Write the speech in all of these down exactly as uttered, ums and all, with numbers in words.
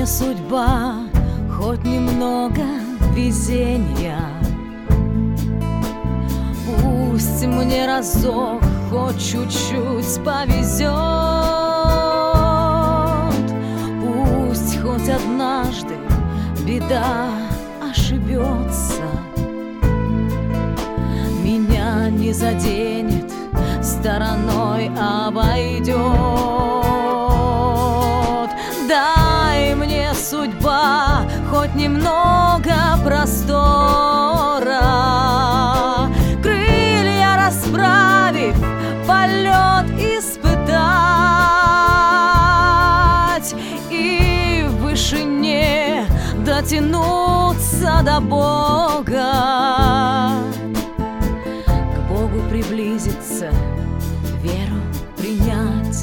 судьба хоть немного везения. Пусть мне разок хоть чуть-чуть повезет, пусть хоть однажды беда ошибется, меня не заденет, стороной обойдет. Дай мне, судьба, хоть немного простора, крылья расправив, полет испытать и в вышине дотянуться до Бога, к Богу приблизиться, веру принять.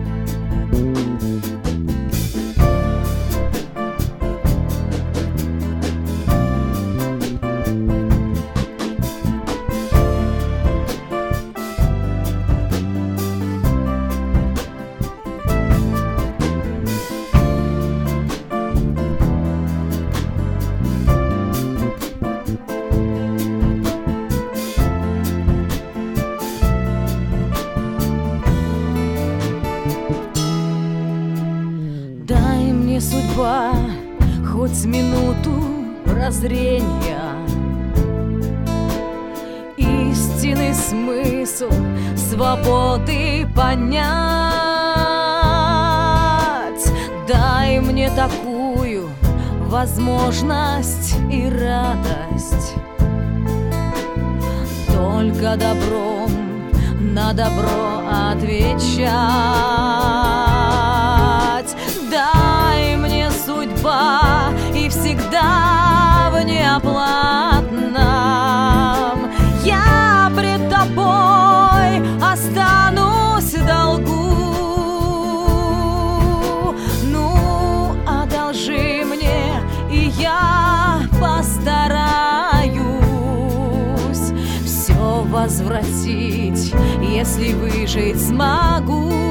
Судьба, хоть минуту прозрения, истинный смысл свободы понять. Дай мне такую возможность и радость, только добром на добро отвечать. Дай мне, судьба, и всегда в неоплатном я пред тобой останусь в долгу. Ну, одолжи мне, и я постараюсь все возвратить, если выжить смогу.